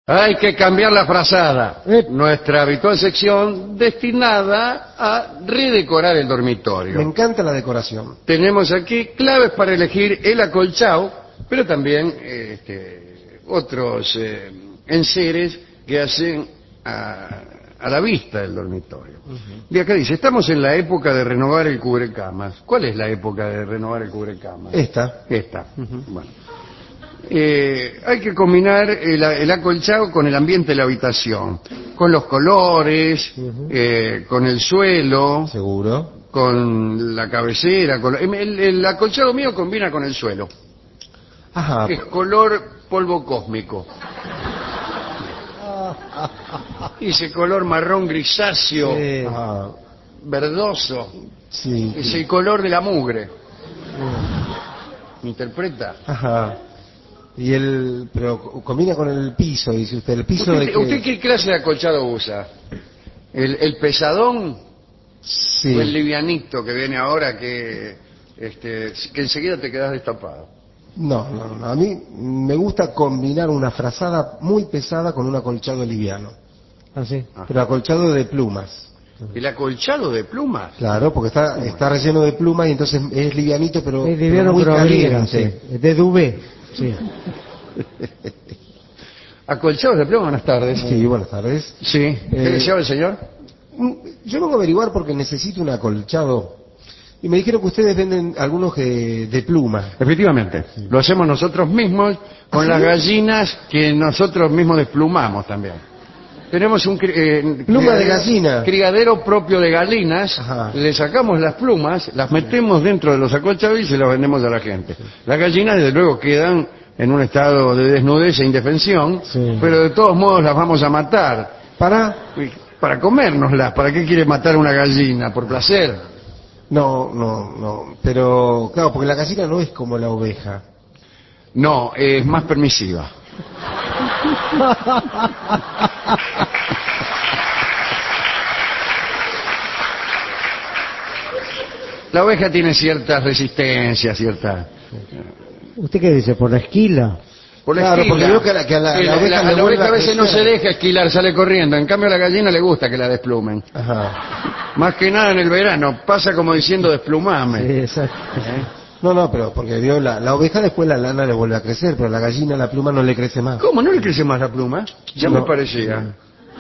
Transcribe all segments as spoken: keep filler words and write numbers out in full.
Hay que cambiar la frazada. Eh. Nuestra habitual sección destinada a redecorar el dormitorio. Me encanta la decoración. Tenemos aquí claves para elegir el acolchado, pero también eh, este, otros eh, enseres que hacen a, a la vista del dormitorio. Uh-huh. Y acá dice, estamos en la época de renovar el cubrecamas. ¿Cuál es la época de renovar el cubrecamas? Esta. Esta. Uh-huh. Bueno. Eh, hay que combinar el, el acolchado con el ambiente de la habitación, con los colores, uh-huh. eh, con el suelo, seguro, con la cabecera. Con, el, el acolchado mío combina con el suelo. Ajá. Es color polvo cósmico. Y ese color marrón grisáceo, sí. verdoso, sí, es sí. el color de la mugre. ¿Me interpreta? Ajá. Y el, pero combina con el piso, dice usted. El piso ¿Usted, de que... ¿Usted qué clase de acolchado usa? ¿El, el pesadón? Sí. ¿O el livianito que viene ahora que, este, que enseguida te quedas destapado? No, no, no. A mí me gusta combinar una frazada muy pesada con un acolchado liviano. ¿Ah, sí? Ah. Pero acolchado de plumas. ¿El acolchado de plumas? Claro, porque está, está relleno de plumas y entonces es livianito, pero, es liviano, pero muy pero caliente. Sí. De duvet. Sí. Acolchados de pluma, buenas tardes. Sí, buenas tardes. Sí. ¿Qué Eh, deseaba el señor? Yo vengo a averiguar porque necesito un acolchado. Y me dijeron que ustedes venden algunos de, de pluma. Efectivamente. Sí. Lo hacemos nosotros mismos con ¿Ah, las sí? gallinas que nosotros mismos desplumamos también. Tenemos un eh, pluma de gallina, criadero propio de gallinas. Ajá. Le sacamos las plumas, las metemos dentro de los acolchados y se los vendemos a la gente. Las gallinas desde luego quedan en un estado de desnudez e indefensión, sí. Pero de todos modos las vamos a matar. ¿Para? Para comérnoslas. ¿Para qué quiere matar una gallina? ¿Por placer? No, no, no. Pero claro, porque la gallina no es como la oveja. No, es más permisiva. La oveja tiene ciertas resistencias, cierta. ¿Usted qué dice? ¿Por la esquila? Por la claro, esquila. Porque veo que a la, que a la, sí, la oveja, la, le la oveja a veces no crecer. se deja esquilar, sale corriendo. En cambio a la gallina le gusta que la desplumen. Ajá. Más que nada en el verano, pasa como diciendo desplumame. Sí, exacto. ¿Eh? No, no, pero porque vio la, la oveja después la lana le vuelve a crecer, pero la gallina la pluma no le crece más. ¿Cómo no le crece más la pluma? Ya no. me parecía.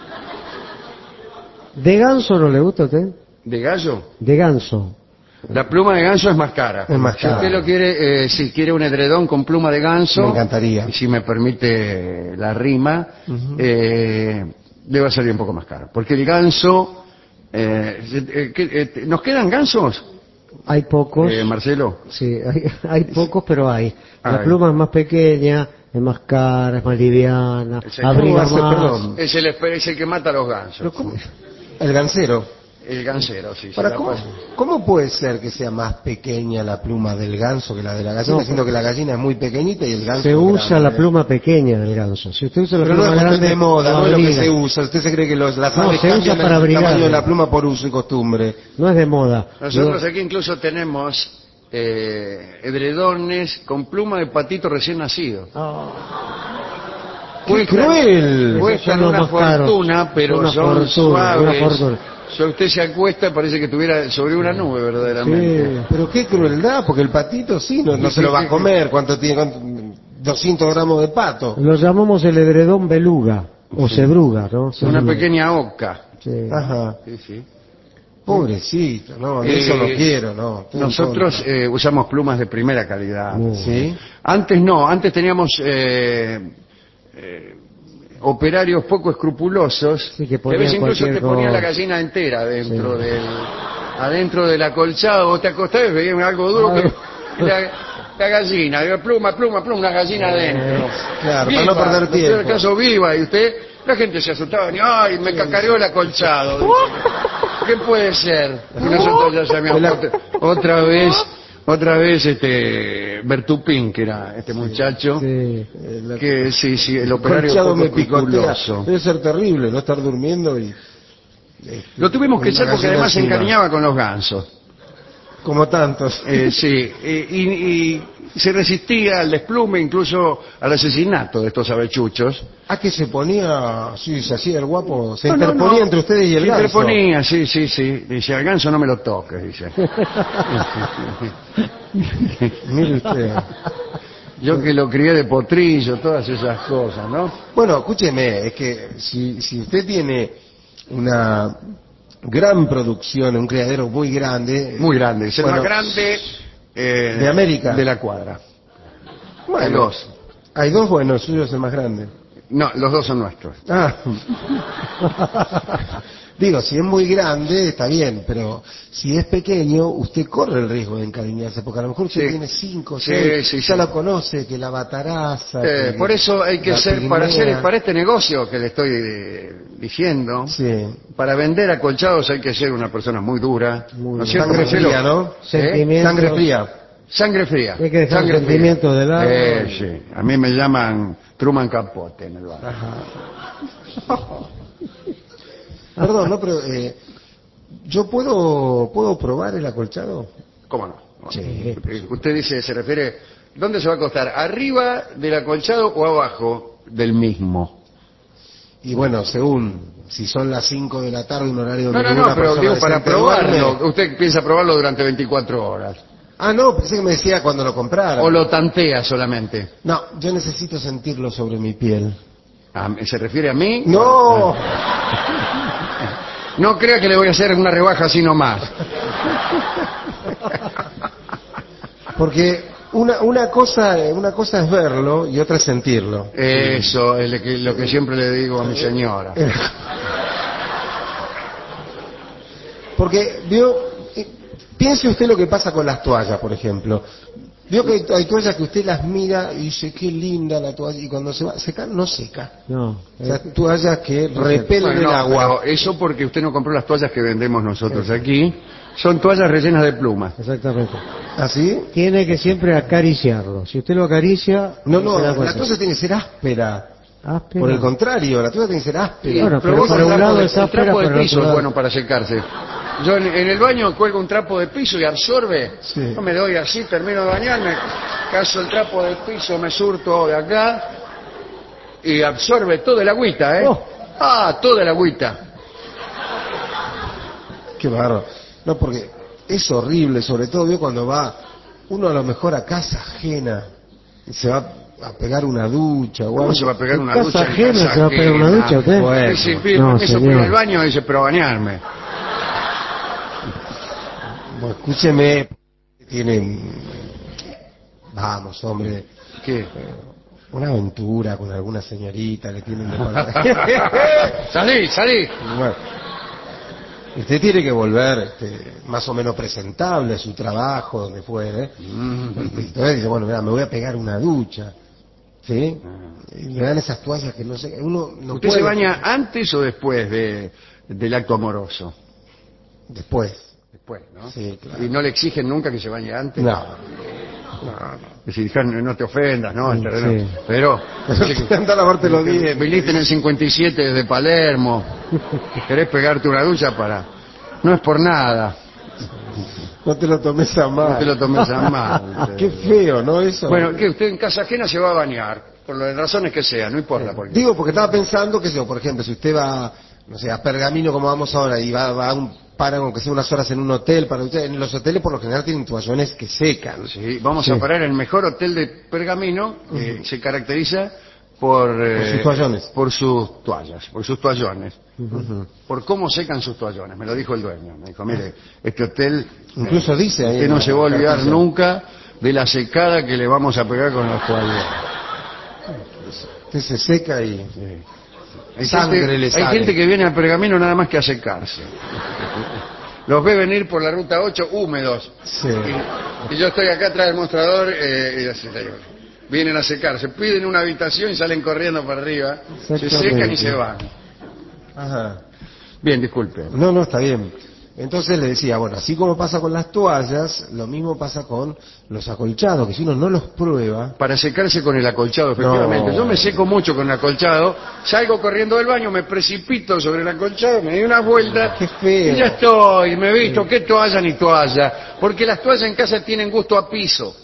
¿De ganso no le gusta a usted? ¿De gallo? De ganso. La pluma de ganso es más cara. Es más cara. Si usted lo quiere, eh, si quiere un edredón con pluma de ganso, me encantaría. Y si me permite la rima, uh-huh. eh, le va a salir un poco más caro. Porque el ganso, eh, eh, eh, ¿nos quedan gansos? Hay pocos. Eh, Marcelo. Sí, hay, hay pocos, pero hay. La Ay. pluma es más pequeña, es más cara, es más liviana, el abriga hace, más. Perdón. Es el, es el que mata a los gansos. ¿Cómo? El gansero. El gansero, sí. Para, ¿cómo, ¿Cómo puede ser que sea más pequeña la pluma del ganso que la de la gallina, no, siendo que la gallina es muy pequeñita y el ganso se es usa grande? la pluma pequeña del ganso. Si usted usa la Pero pluma no es grande, de moda, no es lo que se usa. Usted se cree que los, las no, aves se cambian usa para el abrigar, tamaño de la pluma por uso y costumbre. No es de moda. Nosotros Yo... aquí incluso tenemos eh, edredones con pluma de patito recién nacido. Oh. ¡Qué cuestan, cruel! Cuestan una fortuna, pero una son fortuna, suaves. Una fortuna. Si usted se acuesta parece que estuviera sobre una nube verdaderamente. Sí, pero qué crueldad, porque el patito sí, no, no se lo va a comer. ¿Cuánto tiene? ¿Cuánto? doscientos gramos de pato. Lo llamamos el edredón beluga, o sí. Cebruga, ¿no? Una cebruga. Pequeña oca. Sí. Ajá. Sí, sí. Pobrecito, no, eh, eso no quiero, no. Nosotros eh, usamos plumas de primera calidad. ¿Sí? Antes no, antes teníamos... Eh, eh, operarios poco escrupulosos, sí, que, que a veces incluso te ponía la gallina entera dentro sí. del adentro del acolchado, vos te acostabas y veías algo duro ah, que la, la gallina, pluma, pluma, pluma, una gallina adentro. Claro, viva, para no perder tiempo. En el caso viva, y usted, la gente se asustaba, y ay, me cacareó el acolchado. ¿Qué puede ser? Y nosotros ya sabíamos otra, otra vez... Otra vez este Bertupín, que era este muchacho, sí, que sí, sí, el operario me picotea. Debe ser terrible no estar durmiendo y... Lo tuvimos que echar porque además se encariñaba con los gansos. Como tantos. Eh, sí, eh, y, y se resistía al desplume, incluso al asesinato de estos avechuchos. Ah, que se ponía, sí, se hacía el guapo, se No, no, interponía no. entre ustedes y el Se ganso. interponía, sí, sí, sí. Dice, al ganso no me lo toques, dice. Mire usted. Yo que lo crié de potrillo, todas esas cosas, ¿no? Bueno, escúcheme, es que si, si usted tiene una gran producción, un criadero muy grande... Muy grande, es el bueno, más grande eh, de América. de la cuadra. Bueno, Hay dos. Hay dos, bueno, el suyo es el más grande. No, los dos son nuestros. Ah. Digo, si es muy grande, está bien, pero si es pequeño, usted corre el riesgo de encariñarse, porque a lo mejor usted Sí. tiene cinco, Sí, seis, sí, ya sí. lo conoce, que la bataraza... Eh, que- por eso hay que la ser, para pigmea. hacer, para este negocio que le estoy eh, diciendo, Sí. para vender acolchados hay que ser una persona muy dura. Muy ¿No es dura. cierto, Sangre Marcelo? fría, ¿no? ¿Eh? Sentimientos. Sangre fría. Sangre fría. Hay que dejar Sangre el sentimiento fría. de lado. Eh, sí. A mí me llaman Truman Capote en el barrio. Perdón, no, pero eh, yo puedo puedo probar el acolchado. ¿Cómo no? Sí, Eh, Usted dice, se refiere, ¿dónde se va a acostar? ¿Arriba del acolchado o abajo del mismo? Y bueno, según si son las cinco de la tarde, un horario No, donde no, ninguna no, pero persona digo decente para probarlo. duerme. Usted piensa probarlo durante veinticuatro horas. Ah, no, pensé que me decía cuando lo comprara. ¿O lo tantea solamente? No, yo necesito sentirlo sobre mi piel. Ah, ¿se refiere a mí? ¡No! No crea que le voy a hacer una rebaja así nomás. Porque una una cosa una cosa es verlo y otra es sentirlo. Eso es lo que, lo que siempre le digo a mi señora. Porque vio, eh, piense usted lo que pasa con las toallas, por ejemplo. Vio que hay, hay toallas que usted las mira y dice, qué linda la toalla, y cuando se va a secar, no seca. No. O sea, eh, toallas que repelen Bueno, el no, agua. pero eso porque usted no compró las toallas que vendemos nosotros aquí. Son toallas rellenas de plumas. exactamente. ¿Así? Tiene que siempre acariciarlo. Si usted lo acaricia... No, no, se da la cuenta. toalla tiene que ser áspera. Áspera. Por el contrario, la toalla tiene que ser áspera. Bueno, pero pero vos por el un trapo lado de, es el áspera, trapo de por el piso otro es lado- bueno para secarse. Yo en, en el baño cuelgo un trapo de piso y absorbe. Sí. Yo me doy así, termino de bañarme, caso el trapo de piso, me surto de acá y absorbe toda el agüita, ¿eh? Oh. Ah, toda el agüita. Qué bárbaro. No, porque es horrible, sobre todo vio cuando va uno a lo mejor a casa ajena y se va a pegar una ducha o ¿Cómo algo. se va a pegar En una casa ducha? en ajena casa se va a pegar una ajena? ducha, ¿usted? Bueno. Sí, sí, pide No, permiso para ir señor. al baño y dice, pero a bañarme. Bueno, escúcheme, tiene, vamos, hombre, ¿Qué? una aventura con alguna señorita, le tienen de salí, salí. Bueno, usted tiene que volver este, más o menos presentable a su trabajo, donde fuere. Entonces dice, bueno, mira, me voy a pegar una ducha. ¿Sí? Y le dan esas toallas que no sé, uno no ¿Usted puede. se baña antes o después de, del acto amoroso? Después. Después, ¿no? Sí, claro. ¿Y no le exigen nunca que se bañe antes? No. No, no. Es decir, no te ofendas, ¿no? El terreno. Sí. Pero, Anda a lavarte los dientes. viniste en el cincuenta y siete desde Palermo, querés pegarte una ducha para... No es por nada, No te lo tomes a mal. no te lo tomes a mal. Qué feo, ¿no? Eso. Bueno, que usted en casa ajena se va a bañar, por las razones que sea, no importa por qué. Digo, porque estaba pensando que, yo, por ejemplo, si usted va, no sé, a Pergamino como vamos ahora y va, va a un para aunque sea unas horas en un hotel, para usted, en los hoteles por lo general tienen toallones que secan. Sí, vamos Sí. a parar en el mejor hotel de Pergamino, que se caracteriza por, eh, sus toallones. por sus toallas, por sus toallones, Ujú. por cómo secan sus toallones. Me lo dijo el dueño. Me dijo, mire, este hotel, Incluso dice ahí. usted en no la se va a olvidar cartilla. nunca de la secada que le vamos a pegar con los toallones. Usted se seca y Hay, Sangre gente, le hay sale. gente que viene a Pergamino nada más que a secarse. Los ve venir por la ruta ocho húmedos. sí. Y, y yo estoy acá atrás del mostrador eh, y así, vienen a secarse, piden una habitación y salen corriendo para arriba, se Exactamente. secan y se van. Ajá. Bien, disculpe. No, no, está bien. Entonces le decía, bueno, así como pasa con las toallas, lo mismo pasa con los acolchados, que si uno no los prueba... Para secarse con el acolchado, efectivamente. No. Yo me seco mucho con el acolchado, salgo corriendo del baño, me precipito sobre el acolchado, me doy una vuelta Qué feo. y ya estoy, me he visto, qué toalla ni toalla, porque las toallas en casa tienen gusto a piso.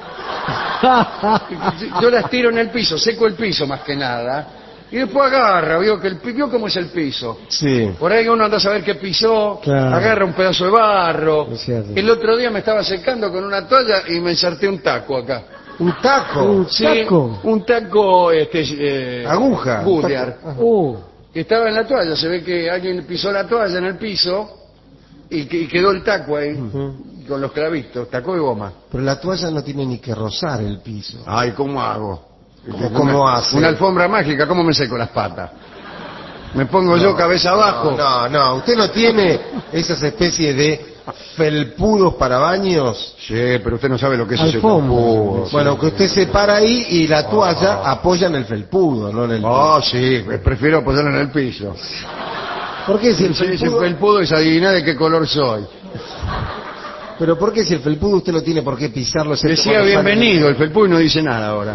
Yo las tiro en el piso, seco el piso más que nada, y después agarra, vio, que el, vio cómo es el piso. Sí. Por ahí uno anda a saber qué pisó, Claro. agarra un pedazo de barro. Es cierto. El otro día me estaba secando con una toalla y me ensarté un taco acá. Un taco. Un Sí, taco. un taco, este, eh, Aguja. Goodyear, Un taco. Uh, que estaba en la toalla. Se ve que alguien pisó la toalla en el piso y, que- y quedó el taco ahí, con los clavitos, taco de goma. Pero la toalla no tiene ni que rozar el piso. Ay, ¿cómo hago? ¿Cómo- cómo una, hace? Una alfombra mágica, ¿cómo me seco las patas? Me pongo yo cabeza abajo. No, no, usted no tiene esas especies de felpudos para baños. Sí, pero usted no sabe lo que es ese Alfombra. felpudo. Bueno, que usted se para ahí y la toalla apoya en el felpudo, no en el Oh, sí, prefiero apoyarlo en el piso. ¿Por qué si el Ese ese felpudo... felpudo es adivinar de qué color soy. Pero ¿por qué si el felpudo usted no tiene por qué pisarlo? excepto Decía cuando sale- bienvenido, el felpudo y no dice nada ahora.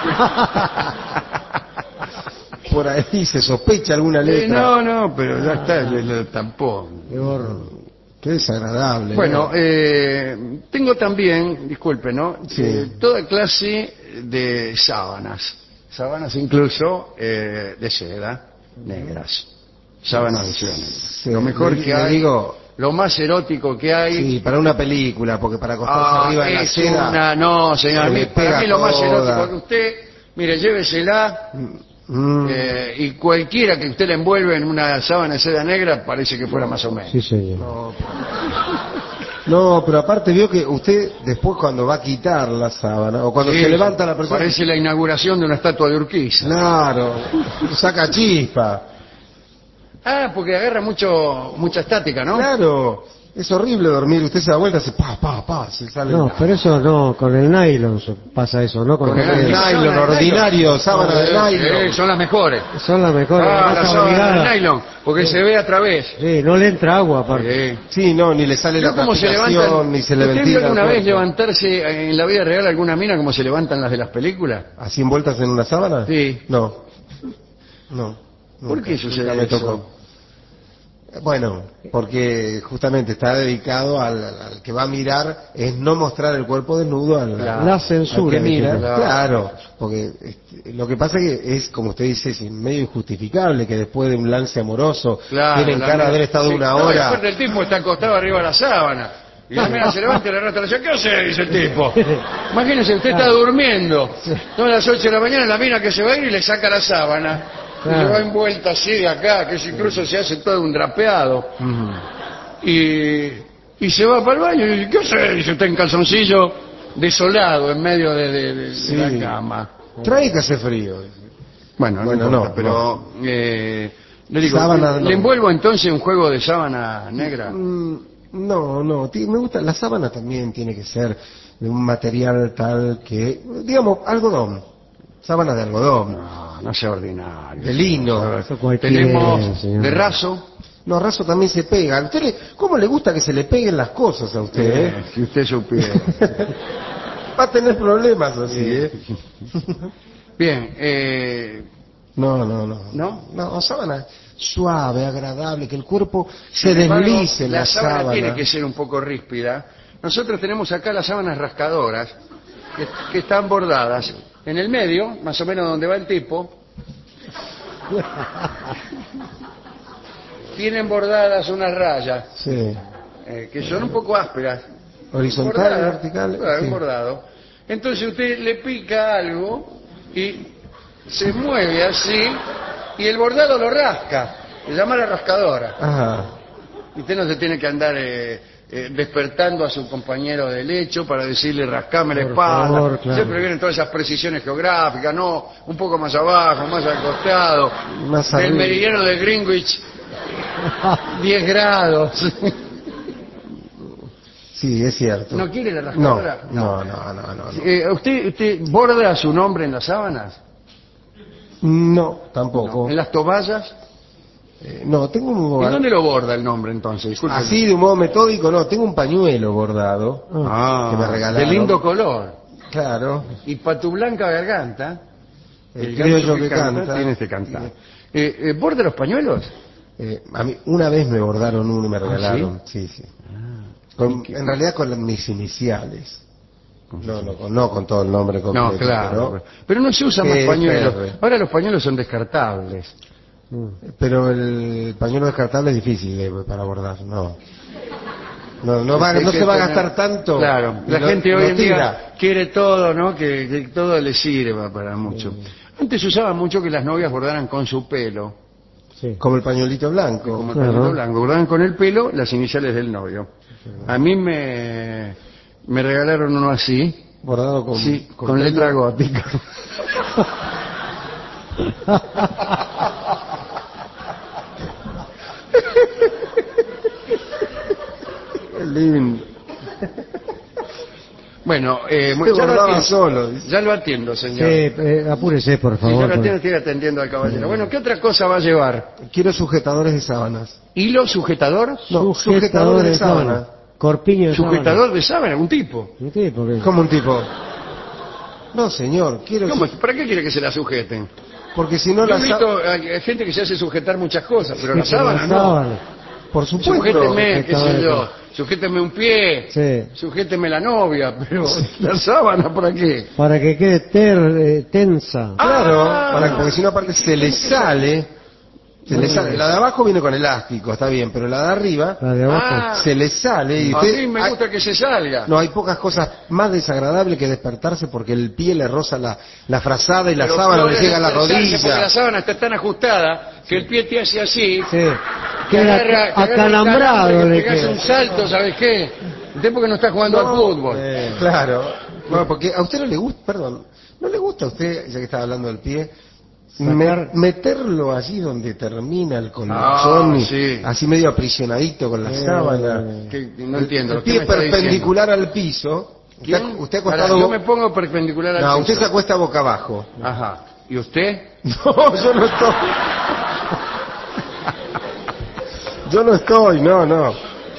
Por ahí se sospecha alguna Eh, letra. no, no, pero ya está, le, le tampó. qué horror. Qué desagradable. Bueno, ¿no? eh, tengo también, disculpe, ¿no? Sí. Eh, toda clase de sábanas. Sábanas incluso eh, de seda, negras. Sábanas de seda negras. Sí, Lo mejor le- que le hay, digo- lo más erótico que hay. Sí, para una película, porque para acostarse Ah, arriba de la es seda... una, no, señor, se a mí- le para pega mí lo más toda. erótico que usted, mire, llévesela. Mm, Eh, y cualquiera que usted le envuelve en una sábana de seda negra parece que fuera más o menos. Sí, señor. no, no, pero aparte vio que usted después cuando va a quitar la sábana, o cuando Sí, se levanta la persona... Parece la inauguración de una estatua de Urquiza. Claro, saca chispa. Ah, porque agarra mucho mucha estática, ¿no? Claro, es horrible dormir, usted se da vuelta, se pa, pa, pa, se sale... No, pero eso no, con el nylon se- pasa eso, ¿no? Con, Con el el papel. nylon Sábana de ordinario, sábana de Sí, nylon. son las mejores. Son las mejores, Ah, las la más sábana abrigadas. de nylon, porque se ve a través. Sí, no le entra agua aparte. Sí. Sí, no, ni le sale Vio la cómo se transpiración, levantan. ni se le ¿Usted vio ventila alguna el vez cuerpo. levantarse en la vida real alguna mina como se levantan las de las películas? ¿Así envueltas en una sábana? Sí. No. No. ¿Por nunca, qué sucede nunca me eso? tocó. Bueno, porque justamente está dedicado al, al que va a mirar, es no mostrar el cuerpo desnudo al, Claro. La al censura. que mira. Claro. Claro, porque este, lo que pasa que es, como usted dice, es medio injustificable que después de un lance amoroso Claro, tienen la cara de mina- haber estado sí, una no, y hora. aparte el tipo está acostado arriba de la sábana. Y la mina se levanta y le arrastra la silla. ¿Qué hace? Dice el tipo. Imagínese, usted está durmiendo. Son las ocho de la mañana, la mina que se va a ir y le saca la sábana. Y Claro. se va envuelta así de acá, que eso incluso se hace todo un drapeado. Y, y se va para el baño y dice, ¿qué hace? Dice usted en calzoncillo, desolado, en medio de, de- de- de Sí. la cama. Trae que hace frío. Bueno, no, Bueno, importa, no, pero eh, le digo, Sábana, ¿le no. envuelvo entonces un juego de sábana negra? Mm, No, no, ti- me gusta, la sábana también tiene que ser de un material tal que, digamos, algodón, sábana de algodón, No, no sea ordinario. de lino. Eso cualquiera, Tenemos señor. de raso, No, raso también se pega. ¿A usted le- ¿Cómo le gusta que se le peguen las cosas a usted? eh, eh? si usted supiera. Va a tener problemas así, ¿eh? Bien, eh, No, no, no. ¿No? No, sábana suave, agradable, que el cuerpo se sin embargo, deslice en la, la sábana, sábana. tiene que ser un poco ríspida. Nosotros tenemos acá las sábanas rascadoras que, que están bordadas. En el medio, más o menos donde va el tipo, tienen bordadas unas rayas Sí. eh, que son un poco ásperas. Horizontal, Bordadas, vertical. claro, sí. un bordado. Entonces usted le pica algo y se mueve así y el bordado lo rasca. Se llama la rascadora. Ajá. Y usted no se tiene que andar eh, eh, despertando a su compañero de lecho para decirle rascame la Por espalda. favor, claro. Siempre vienen todas esas precisiones geográficas, no, un poco más abajo, más al costado. Más Del arriba. meridiano de Greenwich, diez grados. Sí, es cierto. ¿No quiere la No, rascadora? no, no, no, no. No, Eh, ¿usted, ¿Usted borda su nombre en las sábanas? No, tampoco. ¿En las toallas? Eh, no, tengo un... ¿Y dónde lo borda el nombre entonces? Disculpe. Así de un modo metódico, no, tengo un pañuelo bordado Ah, que me regalaron. de lindo color. Claro. Y para tu blanca garganta, El, el criollo ganso que, que canta, canta tiene este cantar. Eh, eh, ¿Borda los pañuelos? Eh, a mí una vez me bordaron uno y me ¿Ah, regalaron. sí, sí. Con- ¿Y qué? en realidad con mis iniciales. No, no, con, no con todo el nombre completo. No, claro. Pero, Pero no se usan G más F R. pañuelos. Ahora los pañuelos son descartables. pero el pañuelo descartable es difícil de- para bordar. No. No, no, va, Hay no que se va a tener- gastar tanto. Claro, y la lo- gente lo hoy en tira. día quiere todo, ¿no? Que, que todo le sirva para mucho. Antes se usaba mucho que las novias bordaran con su pelo, Sí. Como el pañuelito blanco. como el Claro. pañuelo blanco, bordaban con el pelo las iniciales del novio. A mí me, me regalaron uno así, Bordado con, sí, con, letra gótica. Qué lindo. Bueno, eh, Se ya, lo bordaba atiendo, solo, dice. ya lo atiendo, Sí, señor. eh, apúrese, por Sí, favor. ya lo porque- atiendo, estoy atendiendo al caballero. Bueno, ¿qué otra cosa va a llevar? Quiero sujetadores de sábanas. ¿Hilo sujetador? No, sujetador de sábana. Corpiño de ¿Sujetador de sábana? ¿Algún tipo? sábana. Sí, porque... Como un tipo. No, señor, quiero... ¿Cómo? ¿Para qué quiere que se la sujeten? Porque si no Yo la he sa- visto eh, gente que se hace sujetar muchas cosas, pero la Sí, pero sábana la no. sábana. Por supuesto. Sujéteme, qué sé sujetador de- yo, sujéteme un pie, Sí. sujéteme la novia, pero la sábana, ¿para qué? Para que quede ter, eh, tensa. Claro, Ah. para, porque si no aparte se le sale, se le sale. La de abajo viene con elástico, está bien, pero la de arriba La de abajo. Ah, se le sale y a usted... mí me hay- gusta que se salga. No, hay pocas cosas más desagradables que despertarse porque el pie le roza la, la frazada y la Pero sábana peor le es llega a la despertarse Porque la rodilla. sábana está tan ajustada que el pie te hace así. Sí. Que Queda agarra- que agarra el acalambrado calambre, le que pegas queda. un salto, ¿sabes qué? El tiempo que no está jugando No, al fútbol. eh, claro. No, porque a usted no le gusta, perdón, no le gusta a usted, ya que estaba hablando del pie, me- Sacar- meterlo allí donde termina el colchón, Ah, y sí. así medio aprisionadito con la Eh, sábana. Que- no entiendo. El ¿qué pie me está perpendicular al piso. diciendo? Usted, ¿Quién? usted Pará, acostado... yo me pongo perpendicular al No, piso. usted se acuesta boca abajo. Ajá. ¿Y usted? No, yo no estoy. Yo no estoy, no, no.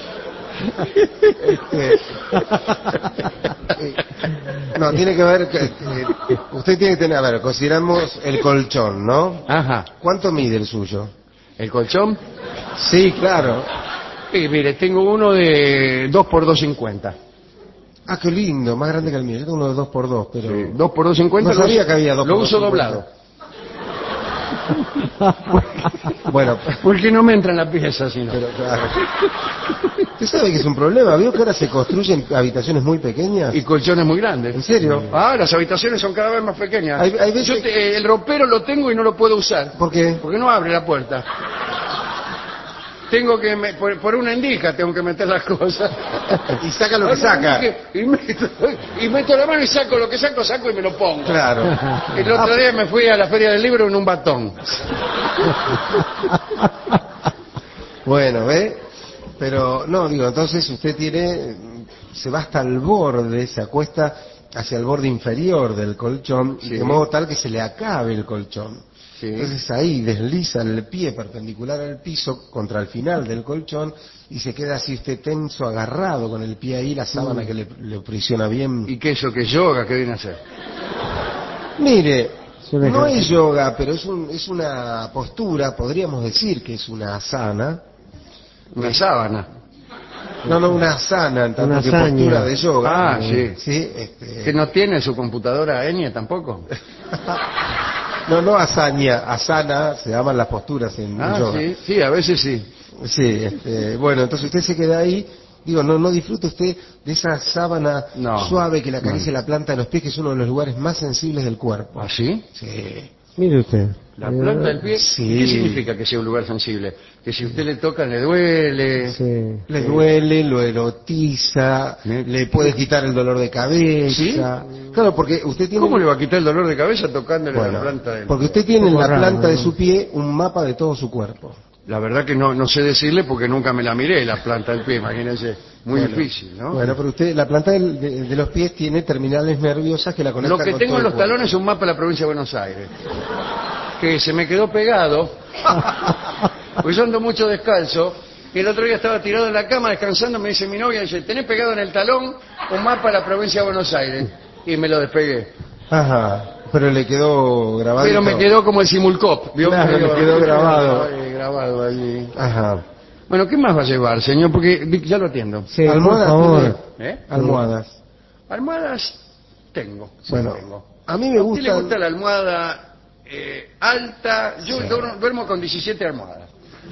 Este, eh, no, tiene que ver que, eh, usted tiene que tener, a ver, consideramos el colchón, ¿no? Ajá. ¿Cuánto mide el suyo? ¿El colchón? Sí, claro. Sí, mire, tengo uno de dos por dos cincuenta. Ah, qué lindo, más grande que el mío. Yo tengo uno de dos por dos, pero... Sí, dos por dos cincuenta. No lo sabía uso- que había dos Lo por uso dos cincuenta. doblado. Bueno, Porque no me entra en la pieza, sino. pero claro. Usted sabe que es un problema. ¿Vio que ahora se construyen habitaciones muy pequeñas? Y colchones muy grandes. ¿En serio? Ah, las habitaciones son cada vez más pequeñas. Hay- hay veces- Yo te- el ropero lo tengo y no lo puedo usar. ¿Por qué? Porque no abre la puerta. Tengo que, me- por, por una endija tengo que meter las cosas. Y saca lo que saca. Y meto, y meto la mano y saco lo que saco, saco y me lo pongo. Claro. El otro día me fui a la feria del libro en un batón. Bueno, ¿ve? Pero, no, digo, entonces usted tiene, se va hasta el borde, se acuesta hacia el borde inferior del colchón, Sí. de modo tal que se le acabe el colchón. Sí. Entonces ahí desliza el pie perpendicular al piso contra el final del colchón y se queda así usted tenso, agarrado con el pie ahí, la sábana que le, le aprisiona bien. ¿Y qué eso que es yoga? ¿Qué viene a hacer? Mire, Es un no ejercicio. es yoga, pero es, un, es una postura, podríamos decir que es una asana. Una sábana. No, no, una asana, en tanto Una que hazaña. postura de yoga. Ah, sí. Sí, este... ¿Que no tiene su computadora Enya tampoco? No, no hazaña, asana, se llaman las posturas en Ah, yoga. sí, sí, a veces sí. Sí, este, bueno, entonces usted se queda ahí, digo, no, no disfruta usted de esa sábana No. suave que le acaricia la planta de los pies, que es uno de los lugares más sensibles del cuerpo. ¿Ah, sí? Sí. Mire usted. La planta del pie. Sí. ¿Y qué significa que sea un lugar sensible? Que si usted le toca le duele. Sí. Le duele, lo erotiza, Sí. le puede quitar el dolor de cabeza. ¿Sí? Claro, porque usted tiene... ¿Cómo le va a quitar el dolor de cabeza tocándole Bueno, la planta del porque pie? usted tiene en Un la poco raro, planta de ¿no? su pie un mapa de todo su cuerpo. La verdad que no, no sé decirle porque nunca me la miré, la planta del pie, imagínense. Muy Bueno, difícil, ¿no? Bueno, pero usted, la planta del- de, de los pies tiene terminales nerviosas que la conectan Lo que con tengo todo en el los cuerpo. talones es un mapa de la provincia de Buenos Aires. Que se me quedó pegado Porque yo ando mucho descalzo. Y el otro día estaba tirado en la cama descansando, me dice mi novia, dice, ¿tenés pegado en el talón un mapa de la provincia de Buenos Aires? Y me lo despegué. Ajá, pero le quedó grabado. Pero me quedó como el Simulcop. ¿Vio? Claro, le quedó grabado. Ahí, grabado allí. Ajá. Bueno, ¿qué más va a llevar, señor? Porque ya lo atiendo. Sí, por Almohadas, favor. tiene- ¿Eh? Almohadas. Almohadas tengo. Sí, Bueno, tengo. a mí me ¿A usted le gusta. gusta la almohada eh, alta? Yo Sí. duermo, duermo con diecisiete almohadas.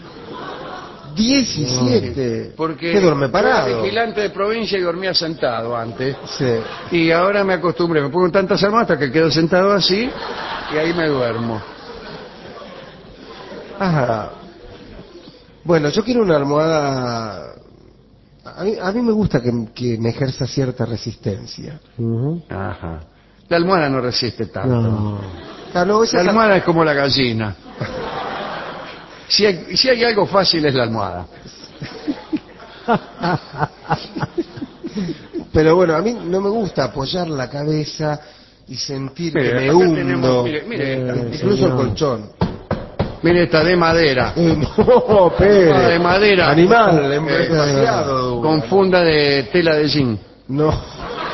diecisiete. Porque ¿Qué duerme yo parado? era vigilante de provincia y dormía sentado antes. Sí. Y ahora me acostumbré, me pongo tantas almohadas hasta que quedo sentado así y ahí me duermo. Ajá. Bueno, yo quiero una almohada. A mí, a mí me gusta que, que me ejerza cierta resistencia. Ujú. Ajá. La almohada no resiste tanto. No. Claro, La esas- almohada es como la gallina. Si hay, si hay algo fácil es la almohada. Pero bueno, a mí no me gusta apoyar la cabeza y sentir Mire, que me acá hundo. tenemos- mire, mire esta. Eh, Incluso señor. el colchón. Mire esta de madera. Eh, no, Pérez. Ah, de madera. Animal, Eh, es demasiado. Con funda de tela de jean. No.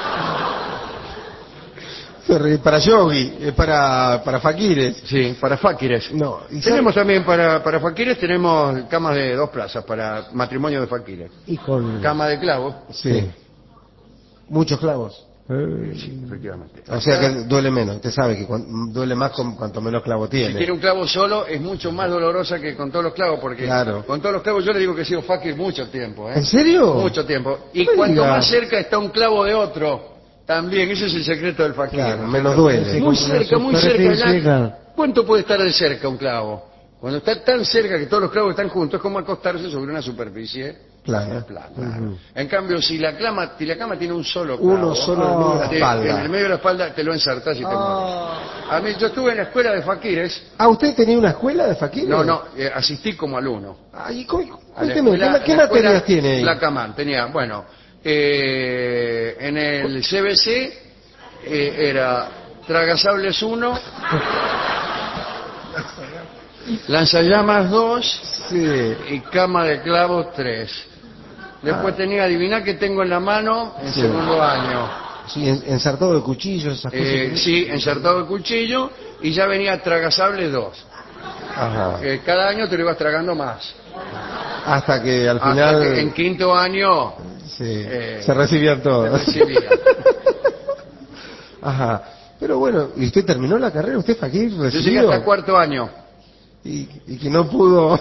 Para yogi, es para, para faquires. Sí, para faquires. No. ¿y Tenemos sabe- también para, para faquires, tenemos camas de dos plazas para matrimonio de faquires. Y con... Cama de clavo. Sí. Muchos clavos. Eh, Sí, efectivamente. O sea que duele menos. Usted sabe que cuan- duele más con, cuanto menos clavo Si tiene tiene. un clavo solo es mucho más dolorosa que con todos los clavos, porque Claro. con todos los clavos yo le digo que he sido fakir mucho tiempo, ¿eh? ¿En serio? Mucho tiempo. Y No me cuanto diga. más cerca está un clavo de otro, también, ese es el secreto del fakir. Claro, ¿no? menos Sí, duele. Muy con cerca, una muy cerca. superficie, la- claro. ¿Cuánto puede estar de cerca un clavo? Cuando está tan cerca que todos los clavos están juntos, es como acostarse sobre una superficie Plana. plana. En cambio, si la, cama, si la cama tiene un solo clavo, Uno solo en el medio de la te- espalda. en el medio de la espalda te lo ensartás y te mueres. A mí, yo estuve en la escuela de fakires. Ah, ¿usted tenía una escuela de faquires? No, no, eh, asistí como alumno. Ay, cu- A la cuénteme, escuela- ¿qué, qué la escuela materias tiene ahí? Placamán, tenía, bueno, eh, en el C B C eh, era Tragasables uno, Lanzallamas dos Sí. y Cama de Clavos tres. Después tenía, adiviná que tengo en la mano en Sí. segundo año. Sí, en- ensartado de cuchillos, esas cosas. Eh, que- sí, ensartado el cuchillo y ya venía Tragasables dos. Ajá. Eh, cada año te lo ibas tragando más. Hasta que al Hasta final que en quinto año sí, eh, se recibían te todos. recibía. Ajá. Pero bueno, ¿y usted terminó la carrera? ¿Usted faquir Yo llegué recibió? hasta cuarto año. Y, y que no pudo...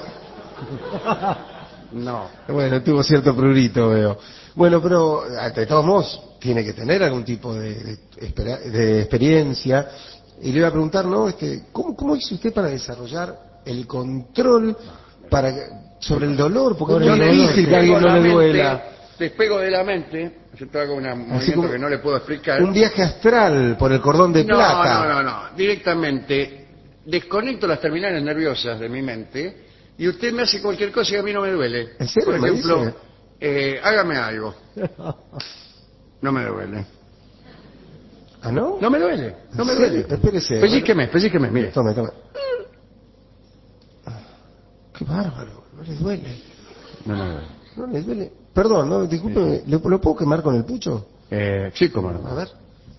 No. Bueno, tuvo cierto prurito, veo. Bueno, pero de todos modos tiene que tener algún tipo de, de, espera- de experiencia. Y le iba a preguntar, ¿no? Este, ¿cómo, ¿Cómo hizo usted para desarrollar el control para sobre el dolor? Porque Sobre es el muy dolor, difícil sí. que a alguien no La le mente, duela. Despego de la mente. Yo te hago un movimiento como que no le puedo explicar. Un viaje astral por el cordón de no, plata. no, no, no. Directamente desconecto las terminales nerviosas de mi mente y usted me hace cualquier cosa y a mí no me duele. ¿En serio Por me ejemplo, dice? eh, hágame algo. No me duele. ¿Ah, no? No me duele. No me ¿En duele. serio? Espérese. Pellíqueme, pellíqueme, mire. Tome, tome. Ah, qué bárbaro, no le duele. No me duele. No le duele. Perdón, no, disculpe, ¿le- ¿lo puedo quemar con el pucho? Eh, sí, cómo no. A ver.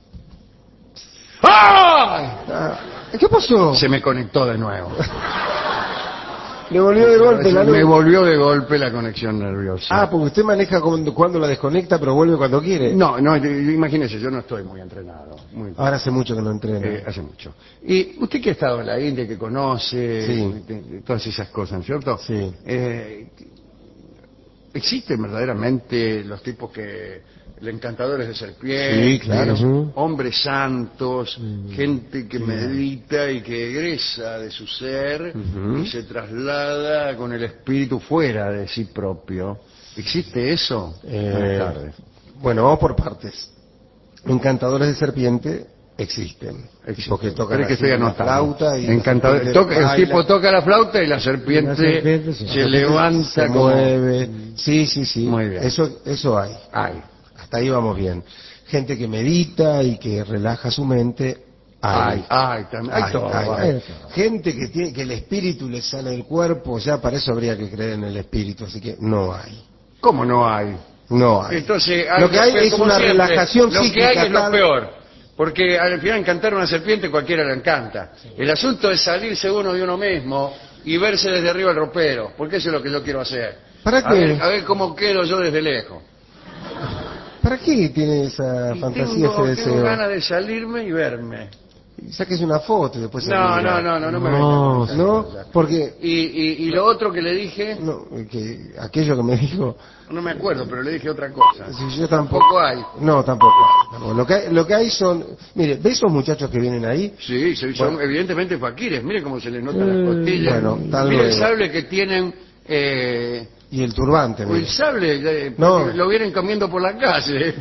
¡Ay! Ah, ¿qué pasó? Se me conectó de nuevo. Le volvió de golpe la luz. Me volvió de golpe la conexión nerviosa. Ah, porque usted maneja cuando, cuando la desconecta, pero vuelve cuando quiere. No, no, imagínese, yo no estoy muy entrenado. Muy, Ahora hace mucho que no entrena. eh, hace mucho. Y usted que ha estado en la India, que conoce Sí. de- de todas esas cosas, ¿no es cierto? Sí. Eh, ¿Existen verdaderamente los tipos que... los encantadores de serpientes? Sí, claro. Ujú. Hombres santos, Mm, gente que medita y que egresa de su ser Ujú. y se traslada con el espíritu fuera de sí propio. ¿Existe eso? Eh, Buenas tardes. Bueno, vamos por partes. Encantadores de serpiente existen. Existe. Porque tocan Espere que así estoy la anotando. flauta y la Encantador. serpiente Toca- el baila, tipo toca la flauta y la serpiente, La serpiente se- se levanta se como... mueve. Sí, sí, sí. Muy bien. Eso, eso hay. Ay, Hasta ahí vamos bien. Gente que medita y que relaja su mente, Ay, ay, también. Hay Ay, todo. ay, hay. ay. Gente que tiene que el espíritu le sale del cuerpo, ya para eso habría que creer en el espíritu, así que no hay. ¿Cómo no hay? No hay. Entonces, hay lo que hay pues, es como una siempre, relajación Lo psíquica. que hay es lo tal. peor. Porque al final encantar a una serpiente cualquiera le encanta. El asunto es salirse uno de uno mismo y verse desde arriba el ropero. Porque eso es lo que yo quiero hacer. ¿Para A qué? ver, a ver cómo quedo yo desde lejos. ¿Para qué tiene esa Y fantasía, tengo, ese tengo deseo? ganas de salirme y verme. Sáquese una foto y después se No, mira. no, no, no, no me No, vengas con ¿No? esas cosas. Porque Y, y, y lo otro que le dije, no, que aquello que me dijo, no me acuerdo, pero le dije otra cosa. si yo tampoco, hay. No, tampoco. tampoco. Lo que hay, lo que hay son, mire, ¿ves esos muchachos que vienen ahí? Sí, sí, son Bueno. evidentemente faquires. Miren cómo se les notan Eh, las costillas. bueno, tal Miren el vez. sable que tienen. Eh, Y el turbante, el mire. sable, eh, No. porque lo vienen comiendo por la calle.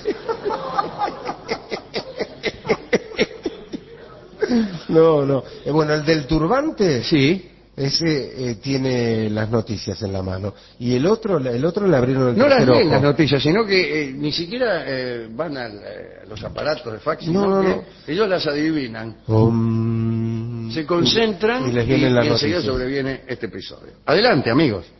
No, no. Eh, bueno, el del turbante, Sí. ese eh, tiene las noticias en la mano. Y el otro, el otro le abrieron el No las tercer leen ojo. las noticias, sino que eh, ni siquiera eh, van al, eh, a los aparatos de fax, No, sino no, que no. ellos las adivinan. Um, Se concentran y y, les vienen las y enseguida noticias. sobreviene este episodio. Adelante, amigos.